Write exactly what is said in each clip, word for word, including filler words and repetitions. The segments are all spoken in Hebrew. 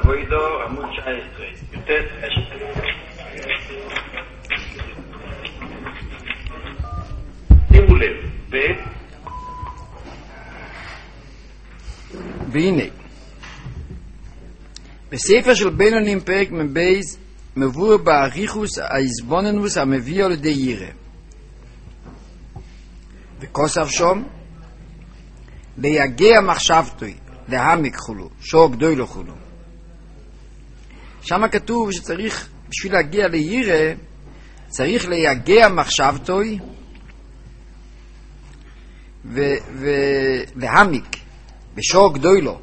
אבוידו, עמוד תשע עשרה. יוטט אשת. שימו לב, ב... והנה, בספר של בינונים פרק מבייז מבואר באריכוס האיזבוננוס המביא על ידי ירא. וכוסף שום, ליגע מחשבתוי, להעמיק חולו, שור גדוי לו חולו. שם כתוב שצריך, בשביל להגיע לירא, צריך ליגע מחשבתוי ולהעמיק, בשור גדוי לו.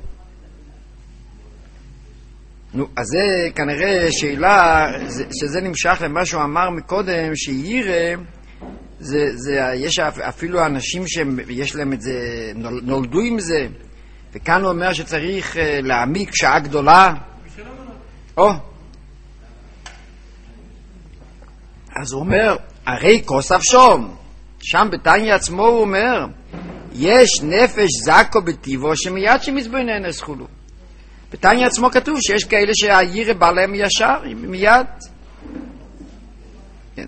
נו, אז זה כנראה שאלה, זה, שזה נמשך למה שהוא אמר מקודם, שירא, זה, זה, יש אפילו אנשים שיש להם את זה, נולדו עם זה, וכאן הוא אומר שצריך להעמיק שעה גדולה. או. אז הוא אומר, הרי כוסף שום, שם בתניא עצמו הוא אומר, יש נפש זקו בטיבו שמיד שמזבונן אסכולו. בתניא עצמו כתוב שיש כאלה שהירא בא להם ישר, מיד. כן.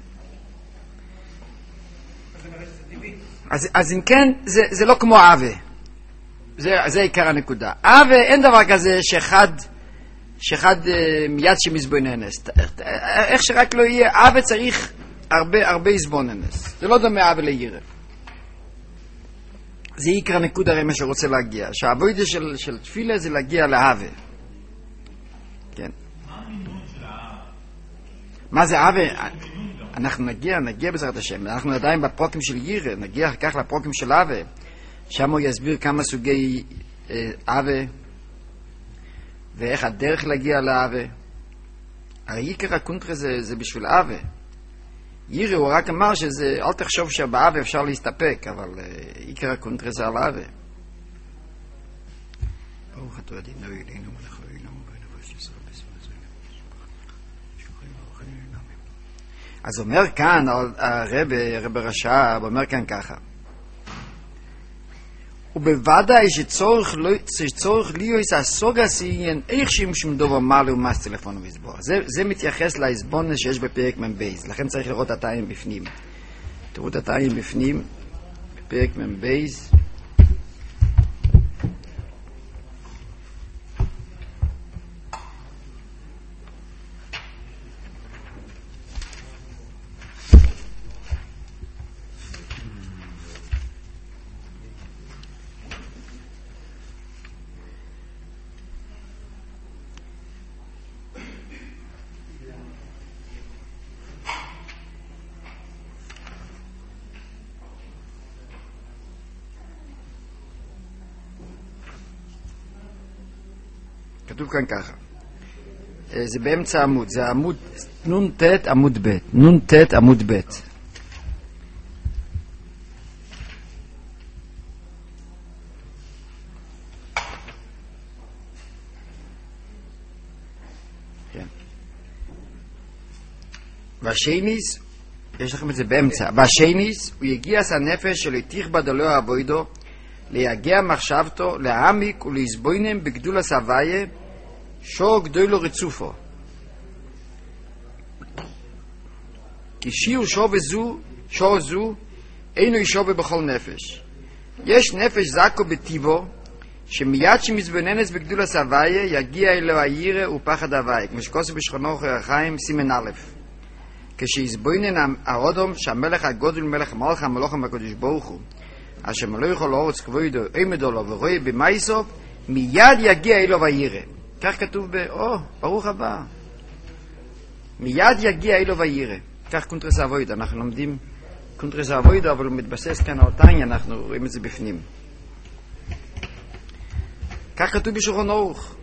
אז, אז אם כן, זה, זה לא כמו אבה. זה, זה עיקר הנקודה. אבה, אין דבר כזה שאחד, שאחד מיד שמזבוננס. איך שרק לא יהיה, אבה צריך הרבה, הרבה הזבוננס. זה לא דומה אבה לירא. זה עיקר הנקודה הרי מה שרוצה להגיע. שהעבודה של, של תפילה זה להגיע לאהבה. כן. מה המינון של האהבה? מה זה אהבה? אנחנו נגיע, נגיע בעזרת השם. אנחנו עדיין בפרוקים של ירא, נגיע אחר כך לפרוקים של אהבה. שם הוא יסביר כמה סוגי אהבה, ואיך הדרך להגיע לאהבה. הרי עיקר הקונטרה זה, זה בשביל אהבה. ירא הוא רק אמר שזה, אל תחשוב שבאהבה אפשר להסתפק, אבל עיקר הקונטרה זה על אהבה. ברוך אתה אדינו אלינו מלך העולם ובנבש ישראל בסביבה. אז אומר כאן הרב, הרב רש"ב, אומר כאן ככה. ובוודאי שצורך שצורך להיות הסוגה סיין איך שמשום דבר מעלה ומס טלפון ומסבור. זה, זה מתייחס להסבונס שיש בפרק מבייז. לכן צריך לראות את העין בפנים. תראו את העין בפנים, בפרק מבייז. כתוב כאן ככה. זה באמצע עמוד, זה עמוד נון תת עמוד ב', נון תת עמוד ב'. כן. והשייניס, יש לכם את זה באמצע, והשייניס הוא יגיע סנפש של תיכבא דלא אבוידו ליגע מחשבתו, להעמיק ולהסבוינם בגדול הסוויה, שור גדולו רצופו. כי שיר שור וזו, שור זו, אינו ישוב בכל נפש. יש נפש זקו בטיבו, שמיד שמזבוננס בגדול הסוויה, יגיע אלו הירא ופחד הוואי, כמו שכוסף בשכונו חיים סימן א'. כשהסבוינן האודום, שהמלך הגודל מלך מלך המלוכים הקדוש ברוך הוא, אשר מלוך על הארץ כבודו עמד לו ורואה במאיסוף, מיד יגיע אלו וירא. כך כתוב ב... או, ברוך הבא. מיד יגיע אלו וירא. כך קונטרס אבויד. אנחנו לומדים קונטרס אבויד, אבל הוא מתבסס כאן על תניא, אנחנו רואים את זה בפנים. כך כתוב בשולחן ערוך.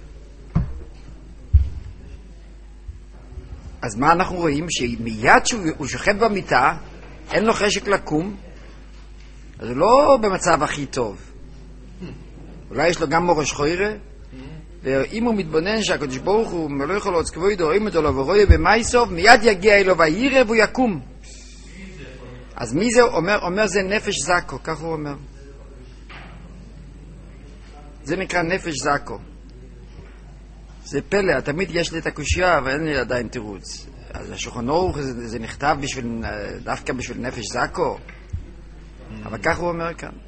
אז מה אנחנו רואים? שמיד שהוא שוכב במיטה, אין לו חשק לקום, אז הוא לא במצב הכי טוב. אולי יש לו גם מורש חוירה, ואם הוא מתבונן שהקדוש ברוך הוא מלוך על הארץ כבודו עמד לו ורואה במאיסוף, מיד יגיע אלו וירא והוא יקום. אז מי זה אומר? אומר זה נפש זקו, כך הוא אומר. זה נקרא נפש זקו. זה פלא, תמיד יש לי את הקושייה, אבל אין לי עדיין תירוץ. אז השולחן ערוך זה, זה נכתב בשביל, דווקא בשביל נפש זקו, אבל כך הוא אומר כאן,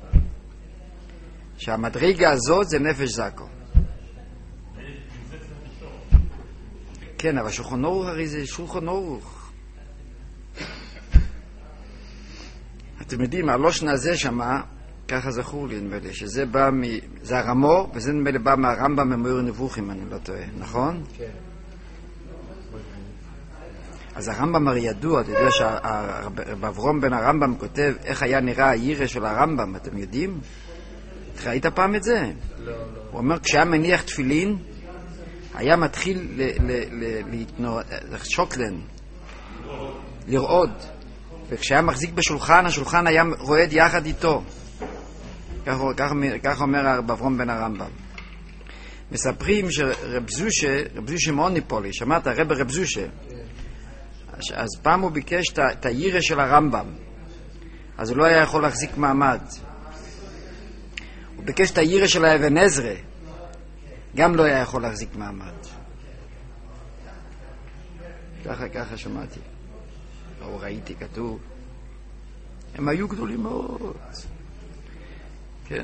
שהמדרגה הזאת זה נפש זקו. כן, אבל שולחן ערוך הרי זה שולחן ערוך. אתם יודעים, הלושן הזה שמה, ככה זכור לי, נדמה לי, שזה בא מ... זה הרמור, וזה נדמה לי בא מהרמב"ם במאור נבוכים, אני לא טועה, נכון? כן. אז הרמב"ם הרי ידוע, אתה יודע שהרב אברום בן הרמב"ם כותב איך היה נראה הירא של הרמב"ם, אתם יודעים? ראית פעם את זה? לא, לא. הוא אומר, כשהיה מניח תפילין, היה מתחיל לשוקלן, לרעוד, וכשהיה מחזיק בשולחן, השולחן היה רועד יחד איתו. כך אומר הרב אברום בן הרמב"ם. מספרים שרב זושה, רב זושה מאוניפולי, שמעת, רב רב זושה, אז פעם הוא ביקש את הירא של הרמב"ם, אז הוא לא היה יכול להחזיק מעמד. הוא ביקש את הירא של האבן עזרא, גם לא היה יכול להחזיק מעמד. ככה ככה שמעתי, או ראיתי כתוב, הם היו גדולים מאוד. כן.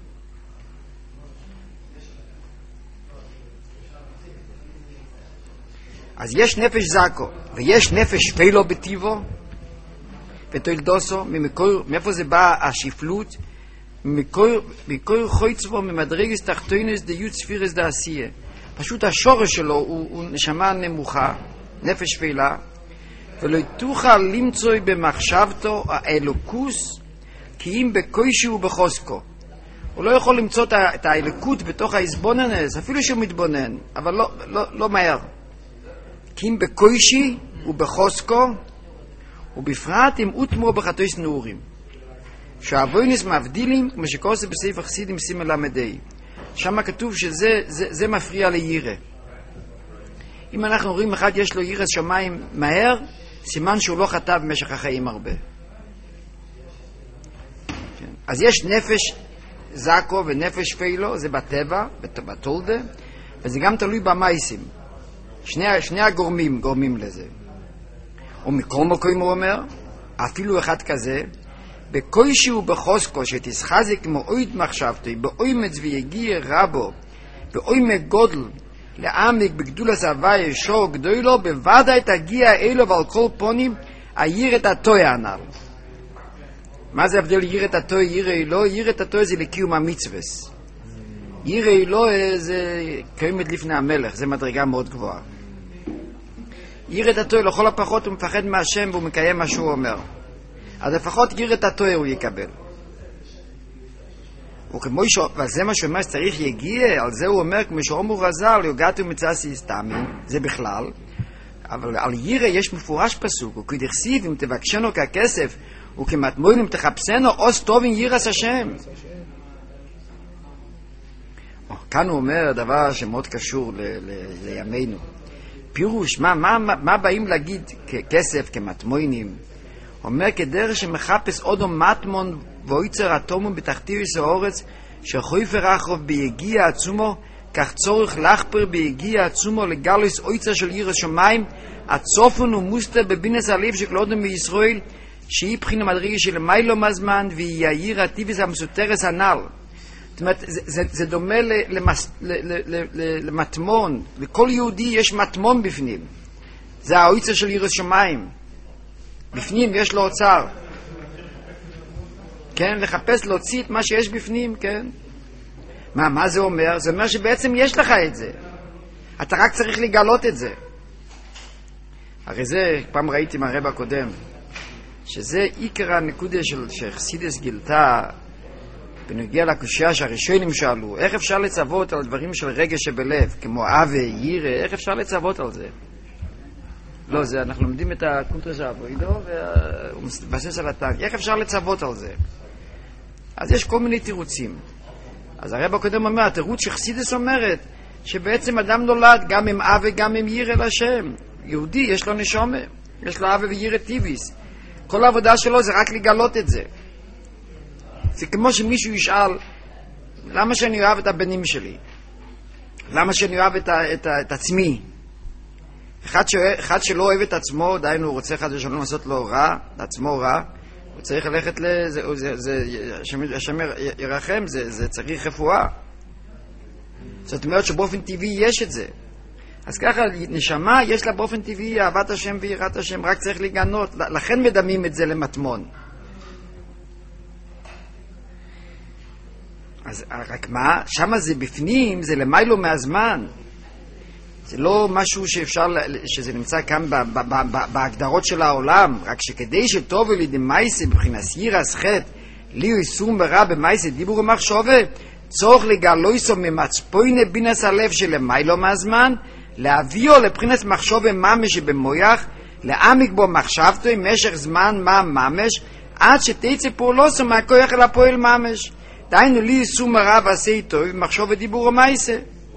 אז יש נפש זקו, ויש נפש פילו בטיבו, ותולדוסו, מאיפה זה בא השפלות? מקור חויצבו, ממדרגס תחתונס דיוד ספירס דעשייה. פשוט השורש שלו הוא, הוא נשמה נמוכה, נפש פילה, ולא תוכל למצוא במחשבתו האלוקוס, כי אם בקוישי ובחוסקו. הוא לא יכול למצוא את האלוקות בתוך ההסבוננס, אפילו שהוא מתבונן, אבל לא, לא, לא מהר. כי אם בקוישי ובחוסקו, ובפרט אם אוטמו בחטויס נעורים. שהאבוינס מבדילים, כמו שקורס בסעיף חסידים סימן למדי. שם כתוב שזה זה, זה מפריע לירא. אם אנחנו רואים אחד יש לו יראת שמיים מהר, סימן שהוא לא חטא במשך החיים הרבה. כן. אז יש נפש זקו ונפש פילו, זה בטבע, בתולדה, וזה גם תלוי במייסים. שני, שני הגורמים גורמים לזה. ומכל מקום הוא אומר, אפילו אחד כזה, בקוישי ובחוסקו שתסחזק מאויד מחשבתו, באוימץ ויגיע רבו, באוימק גודל, לעמק בגדול הסוואי שור גדולו, בוודאי תגיע אלו ועל כל פונים, הירת הטוי הנ"ל. מה זה הבדל ירת הטוי, ירא אלו? ירת הטוי זה לקיום המצווס. ירא אלו זה קיימת לפני המלך, זה מדרגה מאוד גבוהה. ירת הטוי לכל הפחות הוא מפחד מהשם והוא מקיים מה שהוא אומר. אז לפחות ירת הטוי הוא יקבל. וכמו ש... וזה מה שאומר שצריך יגיע, על זה הוא אומר, כמו שאומרו רז"ל, יוגעתו מצאסי סתמים, זה בכלל, אבל על ירא יש מפורש פסוק, וכדכסיב אם תבקשנו ככסף, וכמטמון אם תחפשנו, עוז טוב עם יראת השם. כאן הוא אומר דבר שמאוד קשור ל... ל... לימינו. פירוש, מה, מה, מה באים להגיד ככסף, כמטמונים? אומר כדרך שמחפש אודו מטמון ואויצר אטומו בתחתיריס האורץ שחויפר אחרוב ביגיע עצומו כך צורך לחפר ביגיע עצומו לגלויס אויצר של יראת שמיים הצופון ומוסתר בבינס הלב של אדם מישראל שהיא בחינה מדרגה של מיילו מזמן והיא העיר הטיביס המסותרס הנ"ל. זאת אומרת, זה, זה, זה דומה למס, ל, ל, ל, ל, למטמון. לכל יהודי יש מטמון בפנים. זה האויצר של יראת שמיים. בפנים יש לו אוצר. כן, לחפש להוציא את מה שיש בפנים, כן? מה, מה זה אומר? זה אומר שבעצם יש לך את זה. אתה רק צריך לגלות את זה. הרי זה, פעם ראיתי מהרב הקודם, שזה עיקר הנקודה של שחסידס גילתה בנוגע לקושיה שהראשונים שאלו, איך אפשר לצוות על דברים של רגש שבלב, כמו אבה, ירא, איך אפשר לצוות על זה? לא, זה, אנחנו לומדים את הקונטרס האבוידו, והוא מתבסס על הטנק. איך אפשר לצוות על זה? אז יש כל מיני תירוצים. אז הרב הקודם אומר, התירוץ שחסידס אומרת, שבעצם אדם נולד גם עם אבה, גם עם ירא להשם. יהודי, יש לו נשומה, יש לו אבה וירא טיביס. כל העבודה שלו זה רק לגלות את זה. זה כמו שמישהו ישאל, למה שאני אוהב את הבנים שלי? למה שאני אוהב את, ה, את, ה, את עצמי? אחד, ש... אחד שלא אוהב את עצמו, דיינו, הוא רוצה אחד ושלום לעשות לו רע, לעצמו רע, הוא צריך ללכת לזה, זה, זה, השם ירחם, זה, זה צריך רפואה. זאת אומרת שבאופן טבעי יש את זה. אז ככה, נשמה יש לה באופן טבעי אהבת השם ויראת השם, רק צריך לגנות, לכן מדמים את זה למטמון. אז רק מה? שמה זה בפנים, זה למיילו מהזמן. זה לא משהו שאפשר, שזה נמצא כאן ב, ב, ב, ב, בהגדרות של העולם, רק שכדי שטוב לידי מייסה בבחינת יראת חטא, לי הוא איסור מרע במייסה דיבור ומחשבה, צורך לגלויסו ממצפויני בינס הלב של למיילו מהזמן, להביאו לבחינת מחשבה ממש במויח, להעמיק בו מחשבתו עם משך זמן מה ממש, עד שתצא פעולוסו מהכוח אל הפועל ממש. דיינו לי איסור מרע ועשה איתו במחשבה דיבור ומייסה.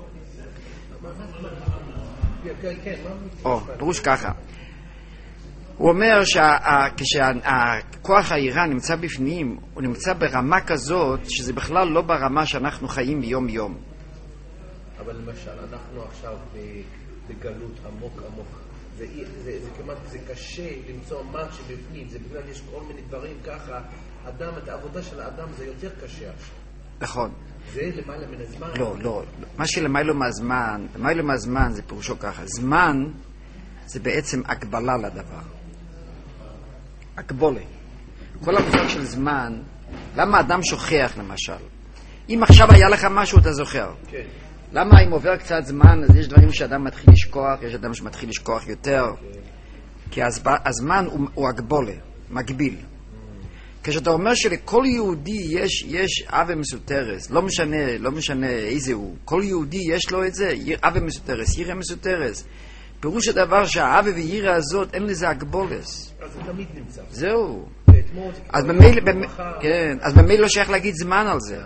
או, פירוש ככה. הוא אומר שכשהכוח העירה נמצא בפנים, הוא נמצא ברמה כזאת שזה בכלל לא ברמה שאנחנו חיים ביום יום. אבל למשל, אנחנו עכשיו בגלות עמוק עמוק. זה, זה, זה כמעט, זה קשה למצוא מה שבפנים, זה בגלל יש כל מיני דברים ככה. אדם, את העבודה של האדם זה יותר קשה עכשיו. נכון. זה למעלה מן הזמן? לא, לא. מה שלמעלה מהזמן, למעלה מהזמן זה פירושו ככה. זמן זה בעצם הגבלה לדבר. הגבולה. כל המושג של זמן, למה אדם שוכח למשל? אם עכשיו היה לך משהו אתה זוכר. כן. למה אם עובר קצת זמן, אז יש דברים שאדם מתחיל לשכוח, יש אדם שמתחיל לשכוח יותר. כן. כי הזמן הוא, הוא הגבולה, מגביל. כשאתה אומר שלכל יהודי יש, יש אווה מסותרס, לא משנה, לא משנה איזה הוא, כל יהודי יש לו את זה, אווה מסותרס, ירא מסותרס. פירוש הדבר שהאווה וירא הזאת, אין לזה הגבולס. אז זה תמיד נמצא. זהו. אז במילא, כן, אז במילא לא שייך להגיד זמן על זה.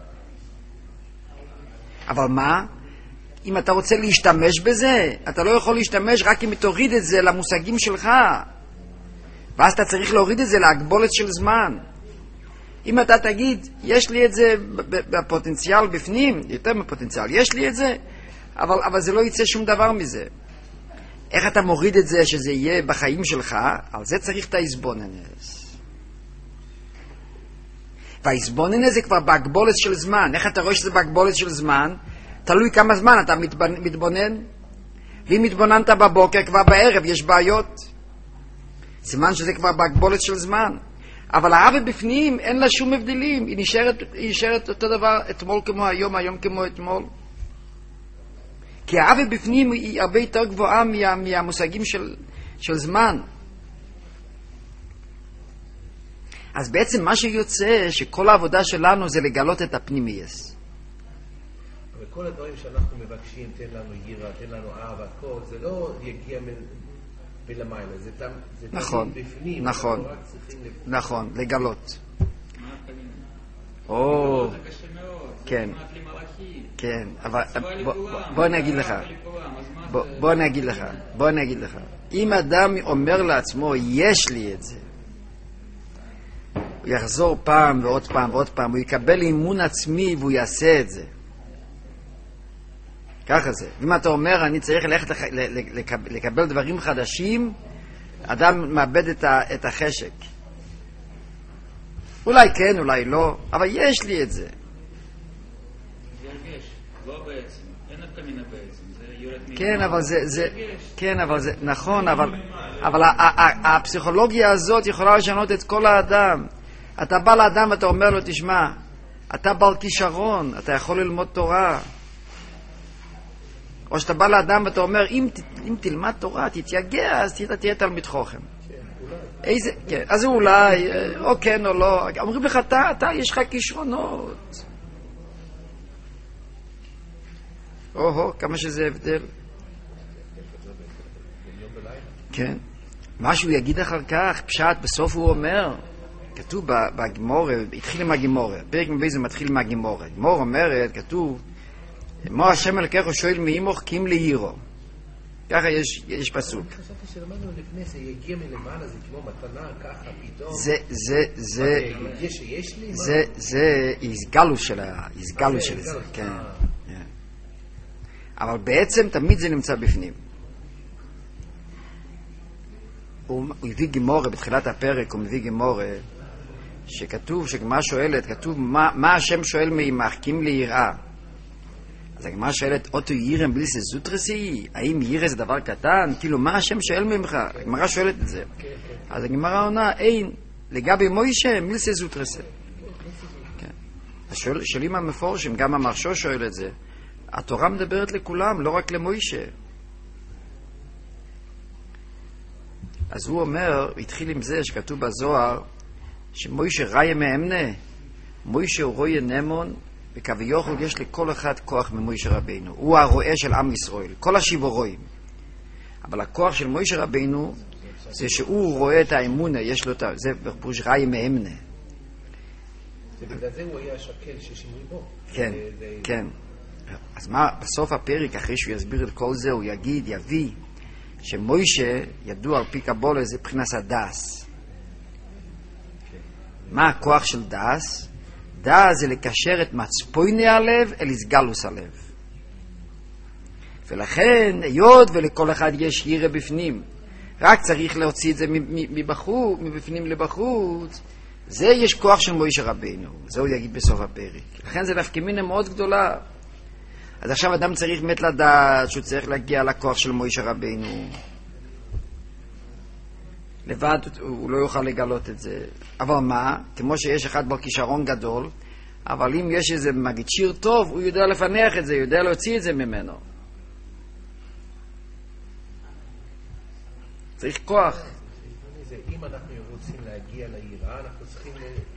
אבל מה? אם אתה רוצה להשתמש בזה, אתה לא יכול להשתמש רק אם תוריד את זה למושגים שלך. ואז אתה צריך להוריד את זה להגבולת של זמן. אם אתה תגיד, יש לי את זה בפוטנציאל בפנים, יותר מפוטנציאל, יש לי את זה, אבל, אבל זה לא יצא שום דבר מזה. איך אתה מוריד את זה שזה יהיה בחיים שלך? על זה צריך את ההסבוננס. וההסבוננס זה כבר בהגבולת של זמן. איך אתה רואה שזה בהגבולת של זמן? תלוי כמה זמן אתה מתבונן. ואם מתבוננת בבוקר, כבר בערב יש בעיות. סימן שזה כבר בהגבולת של זמן. אבל האהבה בפנים אין לה שום הבדלים. היא נשארת, היא נשארת אותו דבר אתמול כמו היום, היום כמו אתמול. כי האהבה בפנים היא הרבה יותר גבוהה מה, מהמושגים של, של זמן. אז בעצם מה שיוצא שכל העבודה שלנו זה לגלות את הפנימייס. אבל כל הדברים שאנחנו מבקשים, תן לנו יראה, תן לנו אהבה, כל זה לא יגיע מ... בלמיילה, זה, זה נכון, בפנים, נכון, לפ... נכון, לגלות. או, כן, כן, אבל בוא אני אגיד לך, בוא אני אגיד לך, בוא אני אגיד לך, אם אדם אומר לעצמו, יש לי את זה, הוא יחזור פעם ועוד פעם ועוד פעם, הוא יקבל אימון עצמי והוא יעשה את זה. ככה זה. ואם אתה אומר, אני צריך ללכת לח... לקבל, לקבל דברים חדשים, אדם מאבד את, ה... את החשק. אולי כן, אולי לא, אבל יש לי את זה. זה הרגש, לא בעצם. אין את המינה בעצם, זה יורד מינה. כן, אבל זה, זה, כן, אבל זה, נכון, אבל, אבל ה... ה... ה... הפסיכולוגיה הזאת יכולה לשנות את כל האדם. אתה בא לאדם ואתה אומר לו, תשמע, אתה בעל כישרון, אתה יכול ללמוד תורה. או שאתה בא לאדם ואתה אומר, אם, אם תלמד תורה, תתייגע, אז תהיה, תהיה תלמיד חוכם. איזה, כן, אז אולי, או כן או לא, אומרים לך, אתה, אתה, יש לך כישרונות. או-הו, כמה שזה הבדל. כן. מה שהוא יגיד אחר כך, פשט, בסוף הוא אומר, כתוב בגמורה, התחיל עם הגמורה, פרק מביא זה מתחיל עם הגמורה. הגמורה אומרת, כתוב, מו השם אלוקיך שואל מאימוך כי אם לירו. ככה יש, יש פסוק. אני חשבתי שלמדנו לפני זה, יגיע מלמעלה, זה כמו מתנה, ככה, פתאום. זה, זה, זה, זה שיש לי? זה, זה, הסגלו של ה, הסגלו של זה, כן. אבל בעצם תמיד זה נמצא בפנים. הוא הביא גימורה בתחילת הפרק, הוא מביא גימורה שכתוב, שגמרא שואלת, כתוב מה, מה השם שואל מעמך, כי אם ליראה. אז הגמרא שואלת, אותו ירם בלי סזוטרסי? האם ירא זה דבר קטן? כאילו, מה השם שואל ממך? הגמרא שואלת את זה. אז הגמרא עונה, אין, לגבי מוישה, מיל סזוטרסי. השואלים המפורשים, גם המרשו שואל את זה. התורה מדברת לכולם, לא רק למוישה. אז הוא אומר, התחיל עם זה שכתוב בזוהר, שמוישה ראיה מאמנה, מוישה הוא רואה נמון, וכביכול יש לכל אחד כוח ממוישה רבינו. הוא הרואה של עם ישראל, כל השיבו רואים. אבל הכוח של מוישה רבינו, זה שהוא רואה את האמונה, יש לו את זה, פירוש ראיה מאמנה. ובגלל זה הוא היה שקל ששינוי בו. כן, כן. אז מה, בסוף הפרק, אחרי שהוא יסביר את כל זה, הוא יגיד, יביא, שמוישה ידוע על פי קבולה זה מבחינת הדס. מה הכוח של דס? דס זה לקשר את מצפויני הלב אל הסגלוס הלב. ולכן, היות ולכל אחד יש ירא בפנים, רק צריך להוציא את זה מבחוץ, מבפנים לבחוץ, זה יש כוח של מוישה רבינו. זה הוא יגיד בסוף הפרק. לכן זה נפקא מינה מאוד גדולה. אז עכשיו אדם צריך באמת לדעת שהוא צריך להגיע לכוח של מוישה רבינו. לבד הוא לא יוכל לגלות את זה. אבל מה? כמו שיש אחד בו כישרון גדול, אבל אם יש איזה מגיד שיר טוב, הוא יודע לפנח את זה, הוא יודע להוציא את זה ממנו. צריך כוח. אם אנחנו רוצים להגיע ליראה, אנחנו צריכים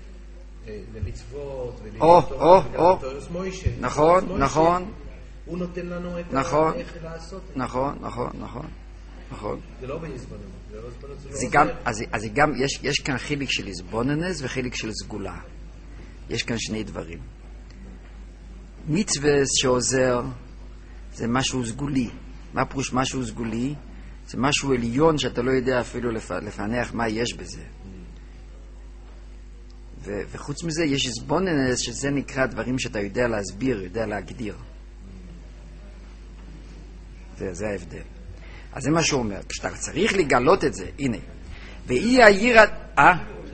למצוות ולמצוות מוישה. נכון, נכון. הוא נותן לנו את איך לעשות את זה. נכון, נכון, נכון. נכון. זה לא בהזבוננות. זה גם, אז, אז גם, יש, יש כאן חיליק של הזבוננס וחילק של סגולה. יש כאן שני דברים. מצווה שעוזר זה משהו סגולי. מה פירוש משהו סגולי? זה משהו עליון שאתה לא יודע אפילו לפענח מה יש בזה. ו- וחוץ מזה יש הזבוננס שזה נקרא דברים שאתה יודע להסביר, יודע להגדיר. זה, זה ההבדל. אז זה מה שהוא אומר. כשאתה צריך לגלות את זה, הנה. ואי העיר... אה?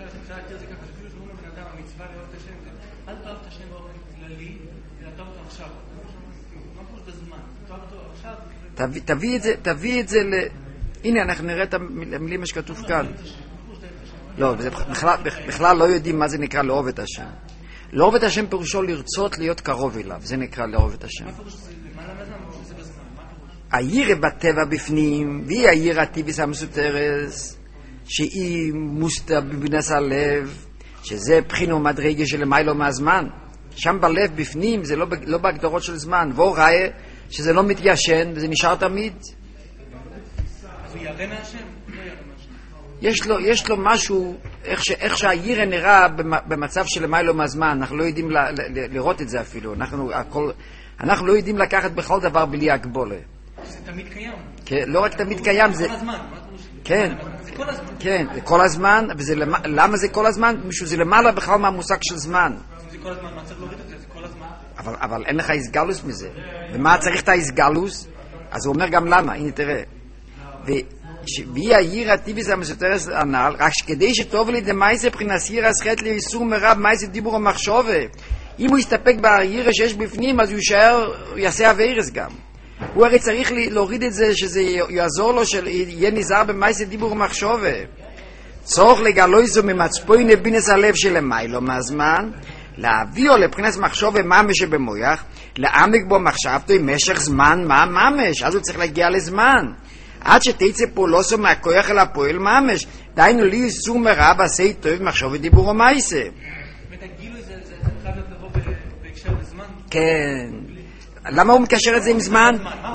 תביא את זה, תביא את זה ל... הנה, אנחנו נראה את המילים שכתוב כאן. לא, בכלל לא יודעים מה זה נקרא לאהוב את השם. לאהוב את השם פירושו לרצות להיות קרוב אליו. זה נקרא לאהוב את השם. העיר בטבע בפנים, והיא העיר הטיביס המסותרס, שהיא מוסתר בבינס הלב, שזה בחינו מדרגה של מיילו מהזמן. שם בלב בפנים, זה לא, לא בהגדרות של זמן. והוא ראה שזה לא מתיישן, וזה נשאר תמיד. הוא ירא מהשם? יש לו, יש לו משהו, איך, ש, איך שהעיר נראה במצב של מיילו מהזמן. אנחנו לא יודעים ל, ל, לראות את זה אפילו. אנחנו, הכל, אנחנו לא יודעים לקחת בכל דבר בלי הגבולה. זה תמיד קיים. כן, לא רק תמיד קיים, זה... כל הזמן. כן, זה כל הזמן. כן, זה כל הזמן, וזה למה, למה זה כל הזמן? משהו זה למעלה בכלל מהמושג של זמן. זה כל הזמן, מה צריך להוריד את זה? זה כל הזמן. אבל, אבל אין לך הסגלוס מזה. ומה צריך את ההסגלוס? אז הוא אומר גם למה, הנה תראה. והיא העיר הטיביס המסותרס הנ"ל, רק כדי שטוב לי דמייסה מבחינת עיר הסחט לי איסור מרב מייסה דיבור המחשבה. אם הוא יסתפק בעיר שיש בפנים, אז הוא יישאר, הוא יעשה אווירס גם. הוא הרי צריך להוריד את זה, שזה יעזור לו, שיהיה נזהר במייסה דיבור המחשבה. צורך לגלוי זו ממצפוי נבינס הלב שלמיילו מהזמן, להביאו לבחינת מחשבה ממש שבמויח, לעמק בו מחשבתו עם משך זמן מה ממש, אז הוא צריך להגיע לזמן. עד שתצא פעולוסו מהכוח אל הפועל ממש, דיינו לי איסור מרע בעשי טוב מחשוב ודיבור ומייסה. ותגילו זה, זה חייב לבוא בהקשר לזמן? כן. למה הוא מקשר את זה עם זמן?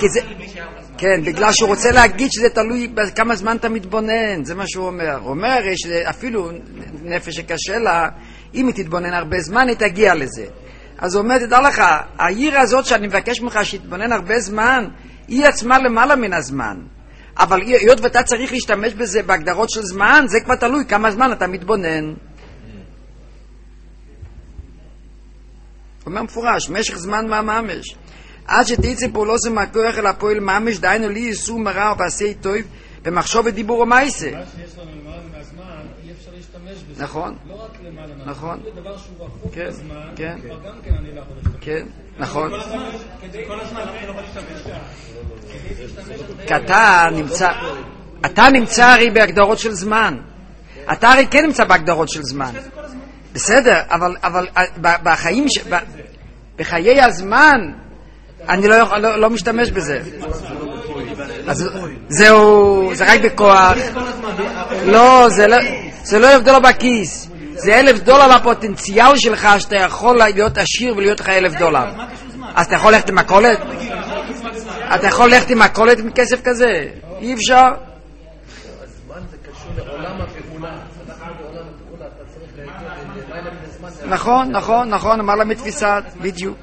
כן, בגלל שהוא רוצה להגיד שזה תלוי בכמה זמן אתה מתבונן, זה מה שהוא אומר. הוא אומר שאפילו נפש שקשה לה, אם היא תתבונן הרבה זמן, היא תגיע לזה. אז הוא אומר, תדע לך, העיר הזאת שאני מבקש ממך שתתבונן הרבה זמן, היא עצמה למעלה מן הזמן. אבל היות ואתה צריך להשתמש בזה בהגדרות של זמן, זה כבר תלוי כמה זמן אתה מתבונן. הוא אומר מפורש, משך זמן מה ממש. עד שתצא פעולו מהכוח אל הפועל ממש, דהיינו לי יישאו מרע ועשה טוב במחשוב ודיבור ומעשה. מה שיש לנו למעלה מהזמן, אי אפשר להשתמש בזה. נכון. לא רק למעלה מהזמן. נכון. זה דבר שהוא רחוק כן, בזמן, כן. אבל גם כן אני לא יכול להשתמש. כן, נכון. כל הזמן, כל הזמן אני לא יכול להשתמש. כי אתה נמצא, אתה נמצא הרי בהגדרות של זמן. אתה הרי כן נמצא בהגדרות של זמן. בסדר, אבל, אבל בחיים, בחיי הזמן, אני לא, לא, לא משתמש בזה. אז זהו, זה רק בכוח. לא, זה לא, זה לא אלף דולר בכיס. זה אלף דולר בפוטנציאל שלך, שאתה יכול להיות עשיר ולהיות לך אלף דולר. אז אתה יכול ללכת עם מכולת? אתה יכול ללכת עם מכולת עם כסף כזה? אי אפשר. הזמן זה קשור לעולם הפעולה. אנחנו בעולם הפעולה, אתה צריך לילה מן הזמן. נכון, נכון, נכון, אמר לה מתפיסת, בדיוק.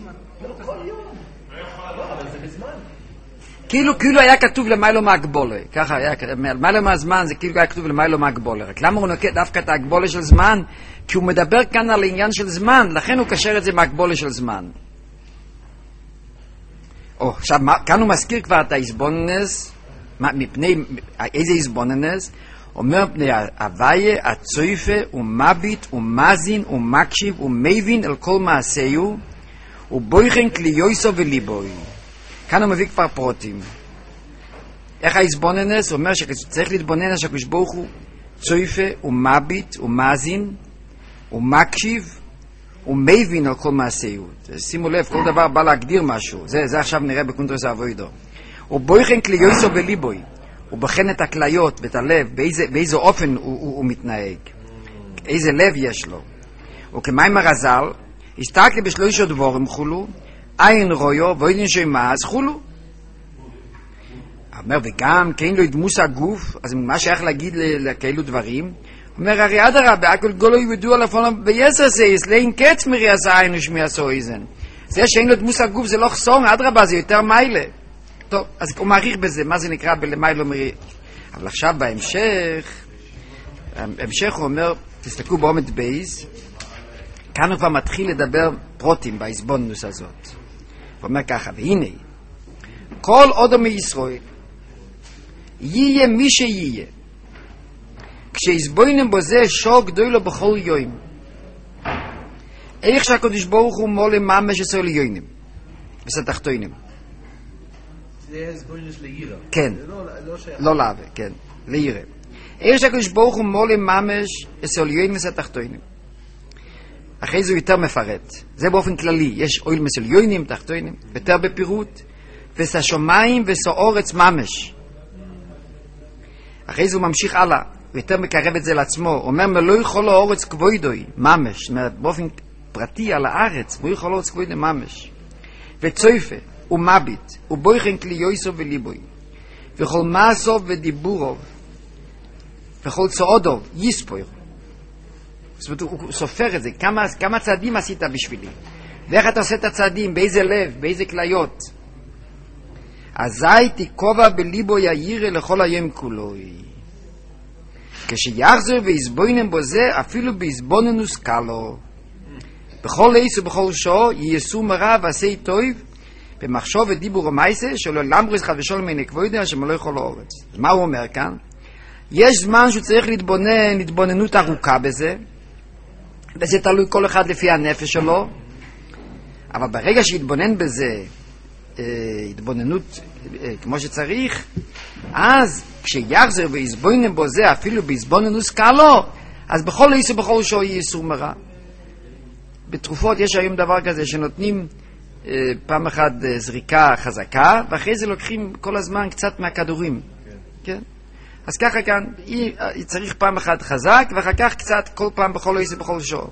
כאילו, כאילו היה כתוב למיילו מהגבולה, ככה היה, למיילו מהזמן זה כאילו היה כתוב למיילו מהגבולה, רק למה הוא נוקט דווקא את ההגבולה של זמן? כי הוא מדבר כאן על העניין של זמן, לכן הוא קשר את זה מהגבולה של זמן. או, עכשיו, כאן הוא מזכיר כבר את ההסבוננס, מפני, איזה הסבוננס? אומר פני הוויה, הצויפה, ומביט, ומזין, ומקשיב, ומבין אל כל מעשיו, ובויכן כליוסו וליבוי. כאן הוא מביא כבר פרוטים. איך ההסבוננס? הוא אומר שצריך להתבונן על שהקדוש ברוך הוא צויפה ומביט ומאזין ומקשיב ומבין על כל מעשיות. שימו לב, כל דבר בא להגדיר משהו. זה, זה עכשיו נראה בקונטרס האבוידו. הוא בויכן כליוסו בליבוי. הוא בוחן את הכליות ואת הלב, באיזה, באיזה אופן הוא, הוא, הוא מתנהג. איזה לב יש לו. וכמים הרזל, הסתכלי בשלושה דבורים חולו, עין רויו ואין שמה אז חולו. אומר וגם כן לא ידמוס הגוף, אז מה שייך להגיד לכאלו דברים? אומר הרי אדרבה, הכל גולו ידוע לפעמים ביסר סייס, לאין קץ מרי עשה עין ושמי עשו איזן. זה שאין לו דמוס הגוף זה לא חסום, אדרבה זה יותר מיילה. טוב, אז הוא מעריך בזה, מה זה נקרא בלמיילו מרי. אבל עכשיו בהמשך, בהמשך הוא אומר, תסתכלו בעומד בייס, כאן הוא כבר מתחיל לדבר פרוטים בהסבוננוס הזאת. הוא אומר ככה, והנה, כל אודו מישראל, יהיה מי שיהיה, כשהסבוינם בו זה שור גדולו בכל יום, איך שהקדוש ברוך הוא מולה ממש עשו ליונים, וסתחתוינים. זה הסבוינוס לירה. כן, לא שייך. לא להווה, כן, לירה. איך שהקדוש ברוך הוא מולה ממש עשו ליונים וסתחתוינים. אחרי זה הוא יותר מפרט. זה באופן כללי. יש אויל מסוליונים, תחתוינים, יותר בפירוט. וסשומיים וסאורץ ממש. אחרי זה הוא ממשיך הלאה. הוא יותר מקרב את זה לעצמו. הוא אומר, מלא יכול האורץ כבוידוי, ממש. זאת אומרת, באופן פרטי על הארץ, הוא יכול האורץ כבוידוי ממש. וצויפה, ומביט, ובויכן כליוסו וליבוי. וכל מעשו ודיבורו, וכל צעודו, יספויר. זאת אומרת, הוא סופר את זה, כמה, כמה צעדים עשית בשבילי, ואיך אתה עושה את הצעדים, באיזה לב, באיזה כליות. אזי תקובע בליבו יאירה לכל היום כולו. כשיחזור ויסבונם בו זה, אפילו ביסבוננוס קלו. בכל עיס ובכל שעה ייסו מרע ועשי טוב, במחשוב ודיבור ומעשה, שלא למבריס חד ושולם מן כבוידע, שמלא יכול האורץ. אז מה הוא אומר כאן? יש זמן שהוא צריך להתבונן, התבוננות ארוכה בזה, וזה תלוי כל אחד לפי הנפש שלו, אבל ברגע שהתבונן בזה, אה, התבוננות אה, כמו שצריך, אז כשיחזר ויסבונן בו זה, אפילו ביסבוננוס קלו, אז בכל עיס ובכל שעה יהיה איסור מרע. בתרופות יש היום דבר כזה שנותנים אה, פעם אחת אה, זריקה חזקה, ואחרי זה לוקחים כל הזמן קצת מהכדורים. כן. כן? אז ככה כאן, היא, היא צריך פעם אחת חזק, ואחר כך קצת כל פעם בכל עיס ובכל שעה.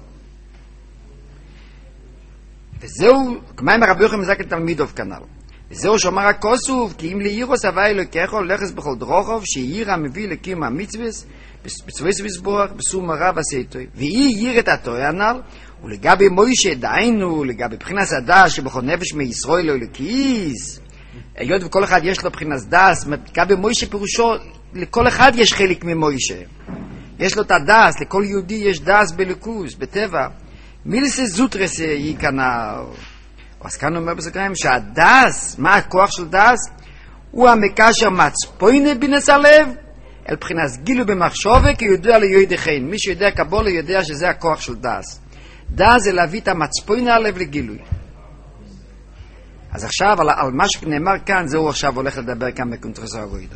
וזהו, כמו עם הרבי יוחנן מזקל תלמידוב כנ"ל. וזהו שאומר הכוסוף, כי אם לירוס הווי אלוקיך הולכס בכל דרוכוב, שירא מביא לקיום המצווס, בצוויס וסבורך, בסור מרע ועשה טוב. ואי ירא את התורה הנ"ל, ולגבי מוישה דהיינו, לגבי בחינת הדס שבכל נפש מישראל לא אלוקיס, היות וכל אחד יש לו בחינת דס, לגבי מוישה פירושו, לכל אחד יש חלק ממוישה. יש לו את הדס, לכל יהודי יש דס בליקוס, בטבע. מילסה זוטרסה היא כנ"ל. אז כאן אומר בסוגריים שהדס, מה הכוח של דס? הוא המקשר מצפוינה בנס הלב, אל בחינת גילו במחשבה, כי יודע ליודכן. מי שיודע קבולה יודע שזה הכוח של דס. דס זה להביא את המצפוינה הלב לגילוי. אז עכשיו, על, על מה שנאמר כאן, זהו עכשיו הולך לדבר כאן בקונטרסו הגוידו.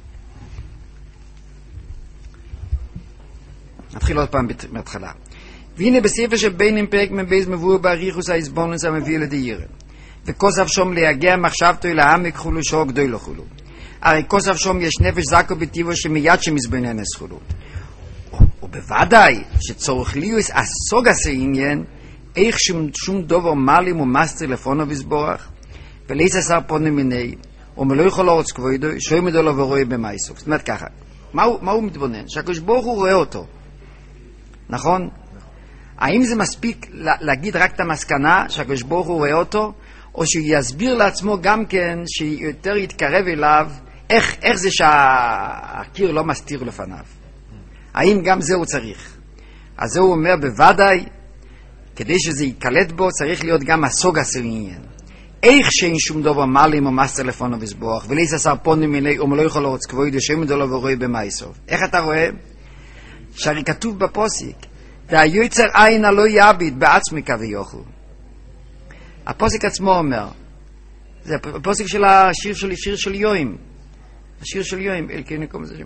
נתחיל עוד פעם מההתחלה. והנה בספר שבינים פרק מבייז מבואר באריכוס ההסבונוס המביא לדיירה. וכוסף שום להגיע מחשבתו אל העמק חולו שור גדוי לחולו. הרי כוסף שום יש נפש זקו בטיבו שמיד שמזבננס חולו. ובוודאי שצורך ליוס הסוג עשה עניין, איך שום, שום דובר מלים ומסטר לפונו וסבורך, ולייס עשר פונים מיני, ומלא יכול לרוץ כבודו, שוי מדו לו ורואה במייסוף. זאת אומרת ככה, מה הוא, מה הוא מתבונן? שהקדוש ברוך הוא רואה אותו. נכון? האם זה מספיק להגיד רק את המסקנה שהקדוש ברוך הוא רואה אותו, או שהוא יסביר לעצמו גם כן שיותר יתקרב אליו, איך, איך זה שהקיר לא מסתיר לפניו? האם גם זה הוא צריך? אז זה הוא אומר בוודאי, כדי שזה יקלט בו צריך להיות גם הסוג הסעניין. איך שאין שום דבר מלים או מסתר לפונו וסבוח, ולייס עשר פונים מיני, או מלא יכול לרוץ כבוד, יושב מדולו ורואה במייסוף. איך אתה רואה? שהרי כתוב בפוסיק, והיוצר עין הלא יביט בעצמי כביכול. הפוסיק עצמו אומר, זה הפוסיק של השיר של שיר של יוים. השיר של יוים, אל כן נקום זה שם.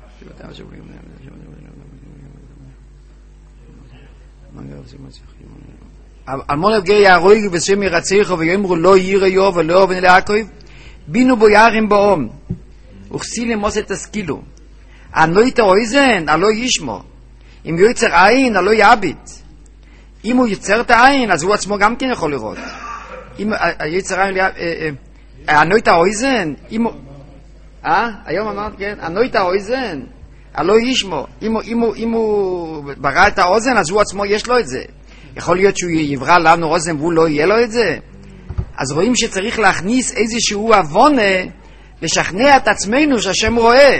אלמון אבגי יערוי ושם ירציך ויאמרו לא ירא יו ולא אבן לעקב בינו בו יערים באום וכסיל למוס את הסקילו אנו יתאויזן הלא ישמו אם יוצר עין הלא יביט אם הוא יוצר את העין אז הוא עצמו גם כן יכול לראות אם יוצר עין אנו יתאויזן אם הוא אה? היום אמרת כן אנו יתאויזן הלא ישמו אם הוא ברא את האוזן אז הוא עצמו יש לו את זה יכול להיות שהוא יברא לנו אוזן והוא לא יהיה לו את זה. אז רואים שצריך להכניס איזשהו אבונה לשכנע את עצמנו שהשם רואה.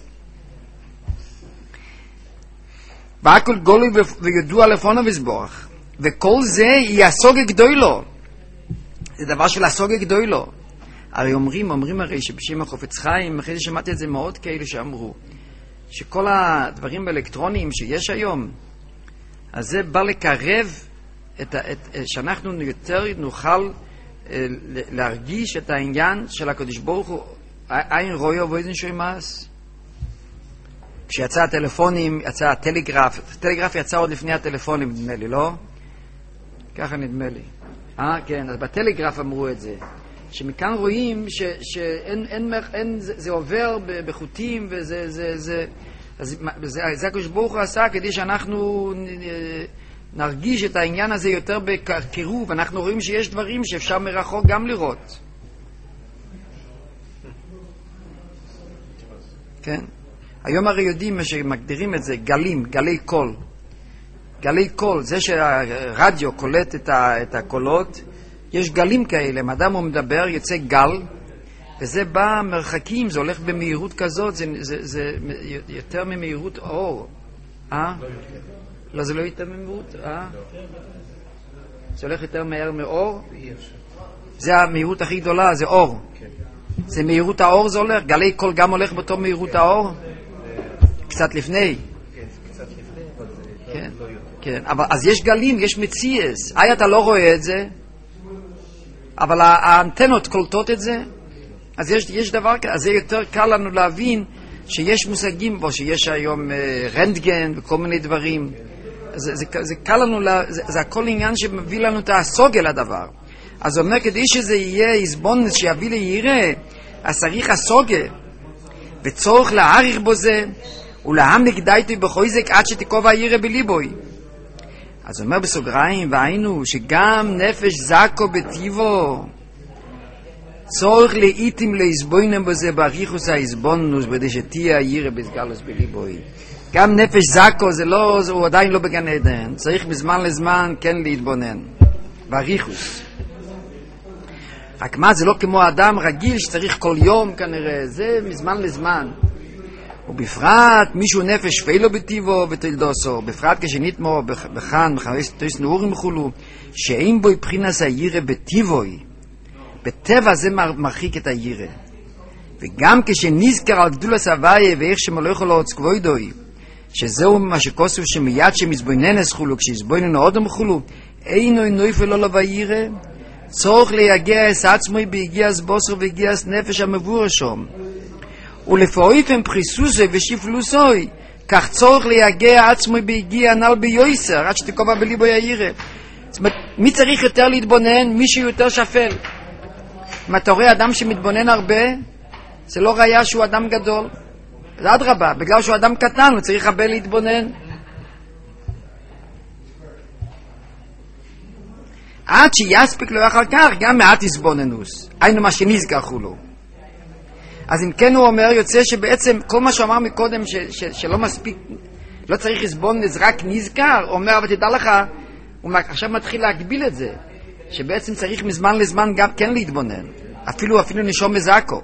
והכל גולוי וידוע לפונו וסבוח. וכל זה היא הסוג גדולו. זה דבר של הסוג גדולו. הרי אומרים, אומרים הרי שבשם החופץ חיים, אחרי זה שמעתי את זה מאוד כאלה שאמרו, שכל הדברים האלקטרוניים שיש היום, אז זה בא לקרב את, את, שאנחנו יותר נוכל אה, להרגיש את העניין של הקדוש ברוך הוא עין רואה ואיזן שוי מס. כשיצא הטלפונים, יצא הטלגרף, הטלגרף יצא עוד לפני הטלפונים נדמה לי, לא? ככה נדמה לי. אה, כן, אז בטלגרף אמרו את זה. שמכאן רואים ש, שאין, אין, אין, זה, זה עובר בחוטים וזה, זה, זה, אז זה, זה הקדוש ברוך הוא עשה כדי שאנחנו נרגיש את העניין הזה יותר בקירוב. אנחנו רואים שיש דברים שאפשר מרחוק גם לראות. כן? היום הרי יודעים שמגדירים את זה גלים, גלי קול. גלי קול, זה שהרדיו קולט את, ה, את הקולות, יש גלים כאלה, אם אדם הוא מדבר, יוצא גל, וזה בא מרחקים, זה הולך במהירות כזאת, זה, זה, זה יותר ממהירות אור. אה? לא, זה לא יותר ממהירות, אה? זה הולך יותר מהר מאור? זה המהירות הכי גדולה, זה אור. זה מהירות האור זה הולך, גלי קול גם הולך באותו מהירות האור? קצת לפני. קצת לפני, אבל זה כן, לא יותר. כן, אבל אז יש גלים, יש מציאס. אי אתה לא רואה את זה, אבל האנטנות קולטות את זה. אז יש, יש דבר כזה, אז זה יותר קל לנו להבין שיש מושגים בו, שיש היום אה, רנטגן וכל מיני דברים. זה, זה, זה קל לנו, לה, זה, זה הכל עניין שמביא לנו את הסוגל הדבר. אז הוא אומר, כדי שזה יהיה הסבונס שיביא ליראה, אז צריך הסוגל. וצורך להעריך בו זה, ולהעמיק דייתו בחויזק עד שתקוב היראה בליבוי. אז הוא אומר בסוגריים, והיינו שגם נפש זקו בטיבו, צורך לעיתים להסבוינם בזה בריחוס ההסבונוס, בדי שתהיה היראה בסגלוס בליבוי. גם נפש זקו זה לא, זה, הוא עדיין לא בגן עדן, צריך בזמן לזמן כן להתבונן. בריחוס. רק מה, זה לא כמו אדם רגיל שצריך כל יום כנראה, זה מזמן לזמן. ובפרט מישהו נפש פילו בטיבו ותלדוסו, בפרט כשניתמו בחן, בחריס תויס נעורים וכולו, שאין בו מבחינס הירא בטיבוי, בטבע זה מרחיק את הירא. וגם כשנזכר על גדול הסבייה ואיך שמלאכו לא עוצ כבודוי, שזהו מה שכוסף שמיד שמזבויננס חולו, כשזבויננו אודם חולו, אינו נויף ולא לא וירא, צורך להגיע את עצמי בהגיע את בוסר והגיע את נפש המבורש שם. ולפעמים פריסוסי ושיפלוסוי, כך צורך להגיע עצמי בהגיע נל ביוסר, עד שתקובה בליבו יאירה. זאת אומרת, מי צריך יותר להתבונן? מי שיותר שפל. אם אתה רואה אדם שמתבונן הרבה, זה לא ראיה שהוא אדם גדול. זה אדרבה, בגלל שהוא אדם קטן, הוא צריך הרבה להתבונן. עד שיספיק לו אחר כך, גם מעט יסבוננוס. היינו מה שנזכחו לו. אז אם כן הוא אומר, יוצא שבעצם כל מה שהוא אמר מקודם, ש, ש, שלא מספיק, לא צריך לסבונן, זה רק נזכר, הוא אומר, אבל תדע לך, הוא עכשיו מתחיל להגביל את זה, שבעצם צריך מזמן לזמן גם כן להתבונן, אפילו אפילו נשום מזעקו.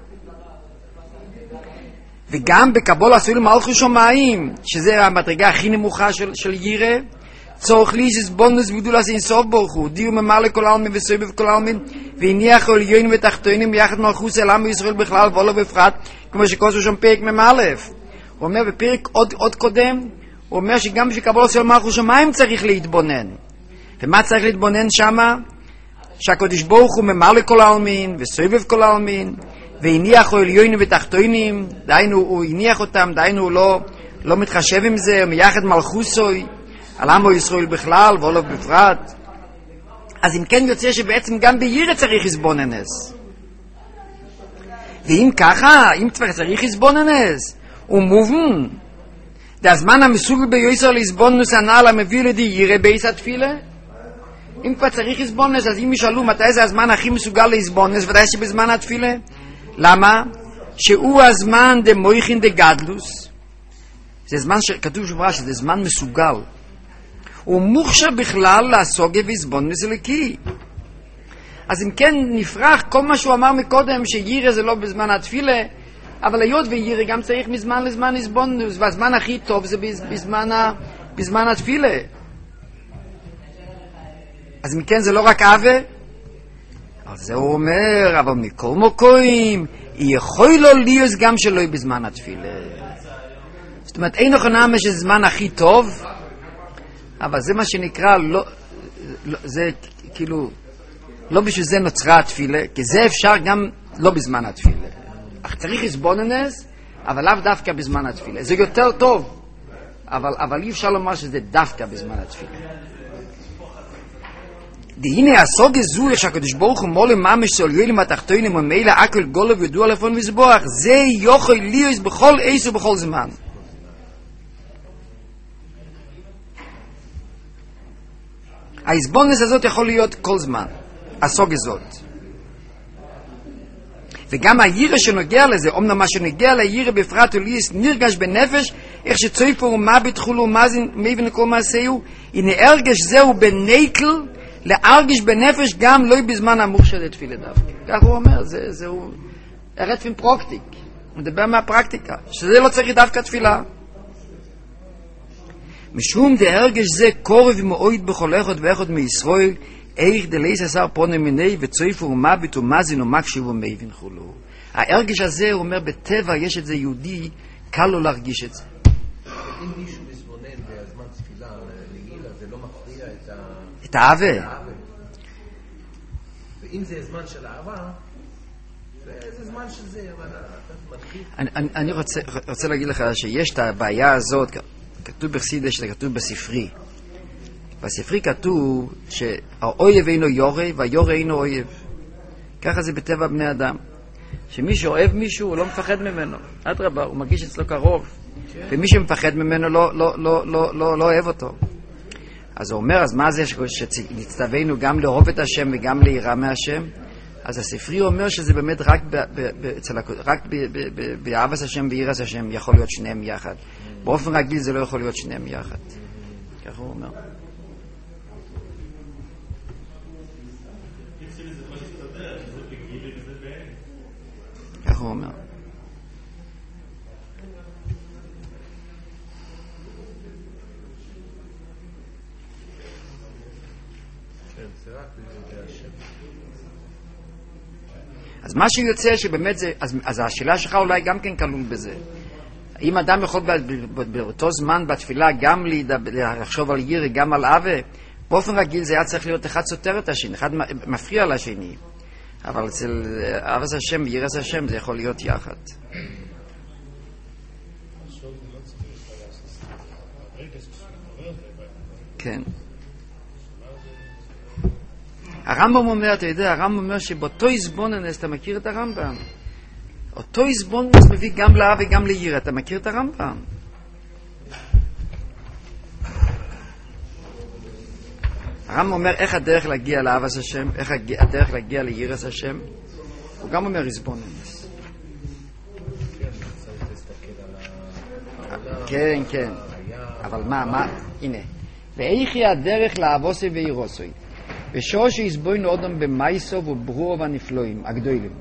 וגם בקבול עשוי למלכו שמיים, שזה המדרגה הכי נמוכה של, של ירא, צורך לי שסבונוס וגדולת אינסוף ברוך הוא, דיו ממלא כל העלמין וסויב כל העלמין, והניח עליונים ותחתונים ביחד מלכות העם בישראל בכלל ולא בפרט, כמו שכוסו שם פרק ממא'. הוא אומר בפרק עוד, עוד קודם, הוא אומר שגם בשביל קבול עשוי למלכו שמיים צריך להתבונן. ומה צריך להתבונן שמה? שהקדוש ברוך הוא ממלא כל העלמין וסויב כל העלמין, והניח עליונים ותחתונים, דהיינו הוא הניח אותם, דהיינו הוא לא, לא מתחשב עם זה, מיחד מלכוסוי, על עמו ישראל בכלל ולא בפרט. אז אם כן יוצא שבעצם גם בירא צריך לסבוננס. ואם ככה, אם כבר צריך לסבוננס, הוא מובן. זה הזמן המסוגל ביוסר לסבוננס הנעל המביא לידי ירא בייס התפילה. אם כבר צריך לסבוננס, אז אם ישאלו מתי זה הזמן הכי מסוגל לסבוננס, ודאי שבזמן התפילה. למה? שהוא הזמן דמויכין דגדלוס. זה זמן שכתוב שברה שזה זמן מסוגל. הוא מוכשר בכלל לעסוק ולסבוננס אלוקי. אז אם כן נפרח כל מה שהוא אמר מקודם, שירא זה לא בזמן התפילה, אבל היות וירא גם צריך מזמן לזמן לסבוננס, והזמן הכי טוב זה בזמן, בזמן התפילה. אז אם כן זה לא רק אהבה, אבל זה הוא אומר, אבל מכל מקום, יכול לו להיות גם שלא בזמן התפילה. זאת אומרת, אין נכונה שזה זמן הכי טוב, אבל זה מה שנקרא, לא, לא, זה כאילו, לא בשביל זה נוצרה התפילה, כי זה אפשר גם לא בזמן התפילה. אך צריך לסבוננס, אבל לאו דווקא בזמן התפילה. זה יותר טוב, אבל, אבל אי אפשר לומר שזה דווקא בזמן התפילה. והנה הסוג הזו, איך שהקדוש ברוך הוא מולה ממש סוליולים התחתונים, ומילא הכל גולב ידוע לפון וסבוח, זה יוכל להיות בכל עץ ובכל זמן. ההסבוננס הזאת יכול להיות כל זמן, הסוג הזאת. וגם הירא שנוגע לזה, אומנם מה שנוגע לירא בפרט וליס נרגש בנפש, איך שצויפו ומה בתחולו ומאזין מבין לכל מעשהו, הנה הרגש זהו בנקל, להרגש בנפש גם לא בזמן המוכשר לתפילה דווקא. כך הוא אומר, זה, זהו הרטפין פרוקטיק, הוא מדבר מהפרקטיקה, שזה לא צריך דווקא תפילה. משום דהרגש זה קורב ומאויד בכל אחד ואחד מישראל, איך דלייס עשר פונה מיני וצויפו ומביט ומאזין ומקשיב ומבין חולו. ההרגש הזה, הוא אומר, בטבע יש את זה יהודי, קל לו להרגיש את זה. אם מישהו מסבונן בזמן תפילה לגילה, זה לא מפריע את ה... את האהבה. ואם זה זמן של אהבה, זה זמן של זה, אבל אתה מתחיל... אני רוצה להגיד לך שיש את הבעיה הזאת, כתוב בחסידות, שזה כתוב בספרי. בספרי כתוב שהאויב אינו יורה והיורה אינו אויב. ככה זה בטבע בני אדם. שמי שאוהב מישהו הוא לא מפחד ממנו. אדרבה, הוא מרגיש אצלו קרוב. ומי שמפחד ממנו לא, לא, לא, לא, לא, לא אוהב אותו. אז הוא אומר, אז מה זה שנצטווינו גם לאהוב את השם וגם ליראה מהשם? אז הספרי אומר שזה באמת רק ב, ב, ב, אצל, רק ב, ב, ב, באהבת השם ויראת השם יכול להיות שניהם יחד. באופן רגיל זה לא יכול להיות שניהם יחד. ככה הוא אומר. ככה הוא אומר. זה רק בידי השם. אז מה שיוצא שבאמת זה, אז, אז השאלה שלך אולי גם כן כלול בזה. אם אדם יכול באותו זמן בתפילה גם לחשוב על ירא, גם על אבה, באופן רגיל זה היה צריך להיות אחד סותר את השני, אחד מפריע לשני. אבל אצל אהבת השם ויראת השם זה יכול להיות יחד. כן. הרמב"ם אומר, אתה יודע, הרמב"ם אומר שבאותו איזבוננס, אתה מכיר את הרמב"ם? אותו איזבוננס מביא גם לאהבה וגם ליראה. אתה מכיר את הרמב"ם? הרמב"ם אומר איך הדרך להגיע לאהבת השם, איך הדרך להגיע ליראת השם. הוא גם אומר איזבוננס. כן, כן. אבל מה, מה? הנה. ואיך היא הדרך לאהבוסי וירוסוי? בשור שיסבוינו אודם במייסו וברורו והנפלואים, הגדולים.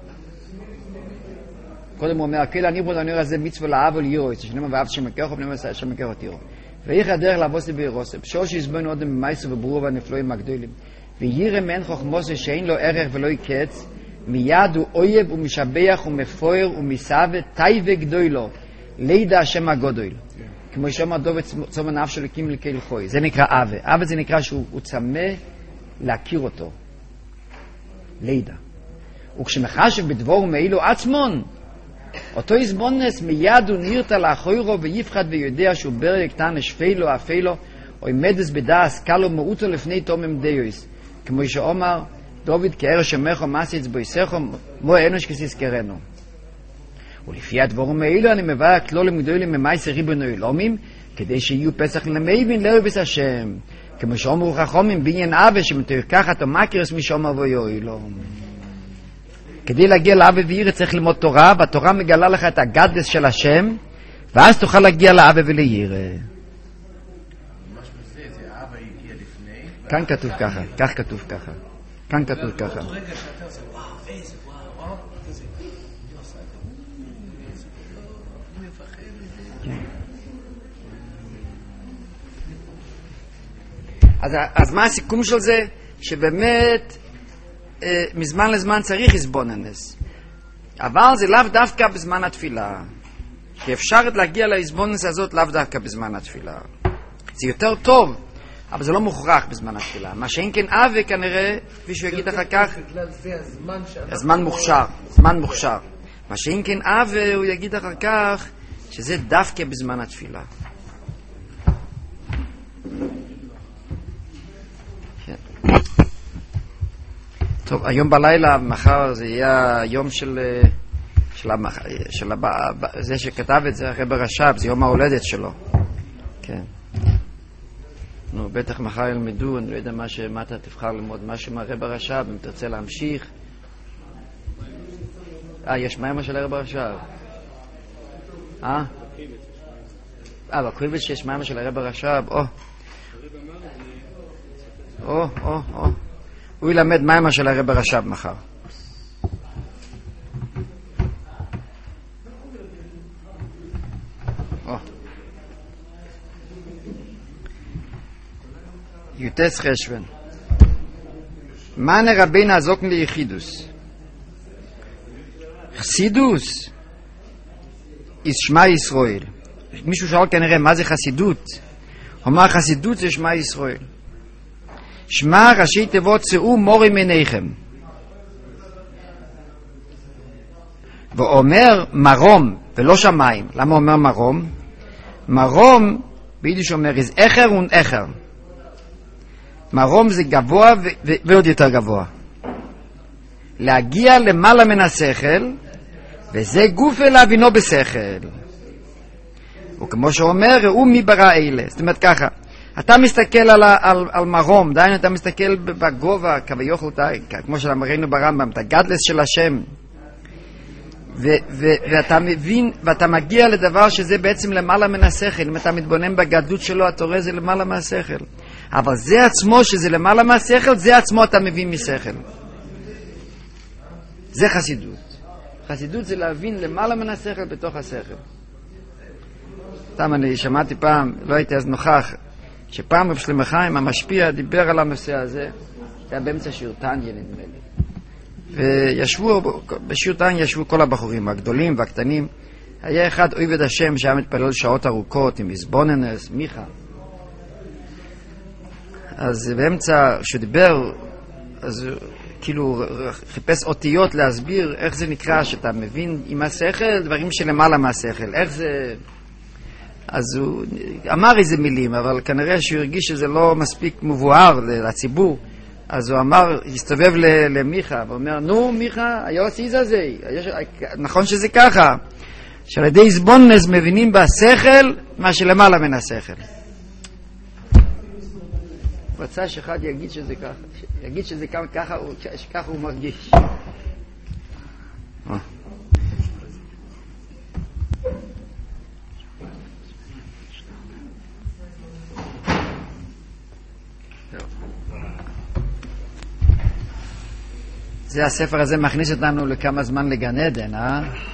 קודם הוא אומר, כאילו אני רוצה לנראה זה מצווה לאהב ולירו, שנאמר ואהב שמכך ובנאמר שמכך אותירו. ואיך הדרך לאהבוסי וירוסוי? בשור שיסבוינו אודם במייסו וברורו והנפלואים, הגדולים. וירא מעין חוכמוסי שאין לו ערך ולא יקץ, מיד הוא אויב ומשבח ומפואר ומסעווה טייבה גדולו, לידע השם הגדול. כמו שאומר דוד צום הנאף שלו קים לקהל חוי. זה נקרא אבה. אבה זה נקרא שהוא צמא להכיר אותו. לידע. וכשמחשב בדבור מאילו עצמון, אותו איזבוננס מיד הוא נרתע לאחוירו ויפחד ויודע שהוא ברג קטן השפילו אפילו, או עמדס בדעס קלו מאותו לפני תומם דיוס. כמו שאומר דוד כאר שמחו מסיץ בויסכו מו אנוש כסיסקרנו. ולפי הדבורים האלו אני מביא כלולים גדולים ממייסי ריבונו אלומים, כדי שיהיו פסח למייבין לאהבת השם. כמו שאומרו חכמים בעניין אבה שמתוך כך אתה מכירס מי שאומר ויו אלום. כדי להגיע לאבה וירא צריך ללמוד תורה, והתורה מגלה לך את הגדלס של השם, ואז תוכל להגיע לאבה ולירא. כאן כתוב ככה, כך כתוב ככה. כאן כתוב ככה. אז, אז מה הסיכום של זה? שבאמת אה, מזמן לזמן צריך איזבוננס, אבל זה לאו דווקא בזמן התפילה, כי אפשר להגיע לאיזבוננס הזאת לאו דווקא בזמן התפילה. זה יותר טוב, אבל זה לא מוכרח בזמן התפילה. מה שאין כן אבה כנראה, כפי שהוא יגיד אחר כך, הזמן מוכשר, זמן מוכשר. מה שאין כן אבה הוא יגיד אחר כך שזה דווקא בזמן התפילה. טוב, היום בלילה, מחר זה יהיה יום של, של, המח... של הבא, זה שכתב את זה, הרב רש"ב, זה יום ההולדת שלו. כן. נו, בטח מחר ילמדו, אני לא יודע מה, ש... מה אתה תבחר ללמוד, משהו מהרב רש"ב, אם תרצה להמשיך. אה, יש מה של הרב רש"ב? אה? אה, בקריבץ שיש מה של הרב רש"ב, או. או, או, או. הוא ילמד מה של הרב רש"ב מחר. או. יוטס חשבן. מה נרבין הזוקן ליחידוס? חסידוס שמע ישראל. מישהו שאל כנראה מה זה חסידות. הוא אמר חסידות זה שמע ישראל. שמע ראשי תיבות צאו מורים עיניכם. ואומר מרום ולא שמיים. למה אומר מרום? מרום ביידיש אומר איז אחר ון אחר. מרום זה גבוה ו- ו- ועוד יותר גבוה. להגיע למעלה מן השכל, וזה גוף להבינו בשכל. וכמו שאומר ראו מי ברא אלה. זאת אומרת ככה, אתה מסתכל על, על, על מרום, דיין אתה מסתכל בגובה, כביכול, כמו שאמרנו ברמב"ם, את הגדלס של השם, ו, ו, ואתה מבין, ואתה מגיע לדבר שזה בעצם למעלה מן השכל. אם אתה מתבונן בגדלות שלו, אתה רואה זה למעלה מהשכל. אבל זה עצמו שזה למעלה מהשכל, זה עצמו אתה מבין משכל. זה חסידות. חסידות זה להבין למעלה מן השכל בתוך השכל. סתם אני שמעתי פעם, לא הייתי אז נוכח, שפעם רב שלמה חיים המשפיע דיבר על הנושא הזה, זה היה באמצע שיעור טניה נדמה לי. וישבו, בשיעור טניה ישבו כל הבחורים, הגדולים והקטנים. היה אחד עובד השם שהיה מתפלל שעות ארוכות עם איזבוננס, מיכה. אז באמצע, כשהוא דיבר, אז הוא כאילו חיפש אותיות להסביר איך זה נקרא, שאתה מבין עם השכל, דברים שלמעלה מהשכל, איך זה... אז הוא אמר איזה מילים, אבל כנראה שהוא הרגיש שזה לא מספיק מבואר לציבור. אז הוא אמר, הסתובב למיכה, ואומר, נו מיכה, היוסי זה זה, נכון שזה ככה, שעל ידי איזבוננס מבינים בשכל מה שלמעלה מן השכל. הוא רצה שאחד יגיד שזה ככה, יגיד שזה ככה, שככה הוא מרגיש. זה הספר הזה מכניס אותנו לכמה זמן לגן עדן, אה?